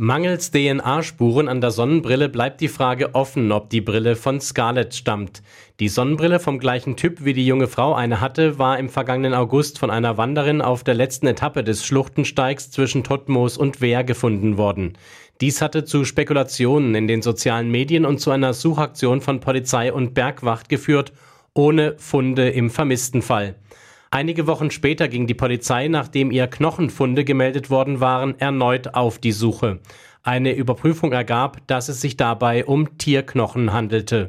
Mangels DNA-Spuren an der Sonnenbrille bleibt die Frage offen, ob die Brille von Scarlett stammt. Die Sonnenbrille vom gleichen Typ, wie die junge Frau eine hatte, war im vergangenen August von einer Wanderin auf der letzten Etappe des Schluchtensteigs zwischen Todtmoos und Wehr gefunden worden. Dies hatte zu Spekulationen in den sozialen Medien und zu einer Suchaktion von Polizei und Bergwacht geführt, ohne Funde im Vermisstenfall. Einige Wochen später ging die Polizei, nachdem ihr Knochenfunde gemeldet worden waren, erneut auf die Suche. Eine Überprüfung ergab, dass es sich dabei um Tierknochen handelte.